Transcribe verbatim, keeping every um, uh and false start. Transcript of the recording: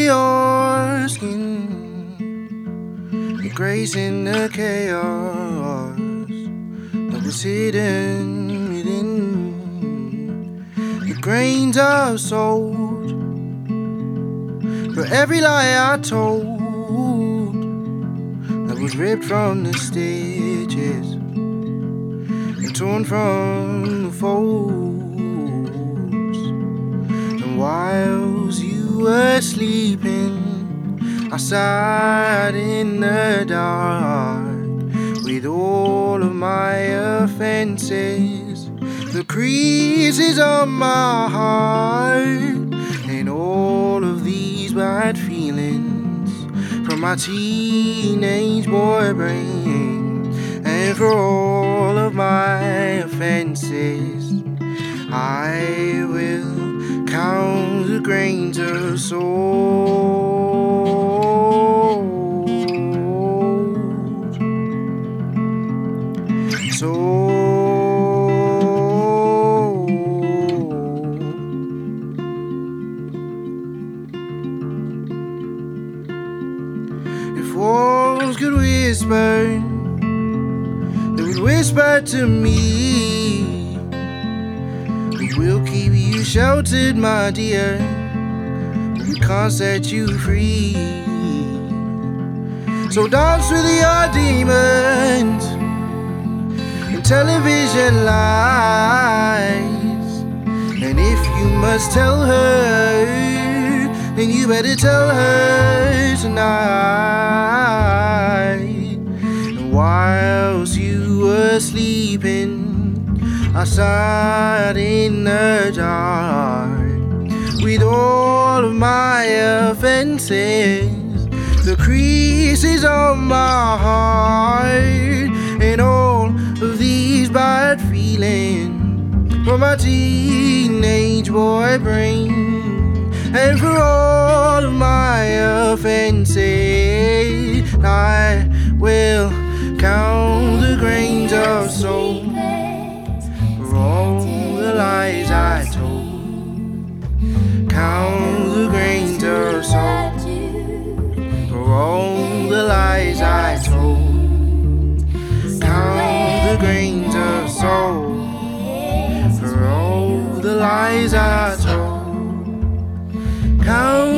your skin, the grace in the chaos that was hidden within. The grains of salt for every lie I told that was ripped from the stitches and torn from the folds. And whilst you were sleeping, I sat in the dark with all of my offenses, the creases on my heart, and all of these bad feelings from my teenage boy brain. And for all of my offenses, I will count the grains of salt. Salt. If walls could whisper, they would whisper to me, we will keep you sheltered, my dear, but we can't set you free. So dance with your demons in television lights, and if you must tell her, then you better tell her tonight. And whilst you were sleeping, I sat in the dark with all of my offenses, the creases on my heart, and all of these bad feelings from my teenage boy brain. And for all of my offenses, I will count the grains of salt for all the lies I told. Count the grains of salt for all the lies I told. Count the grains of salt for all the lies I told. Count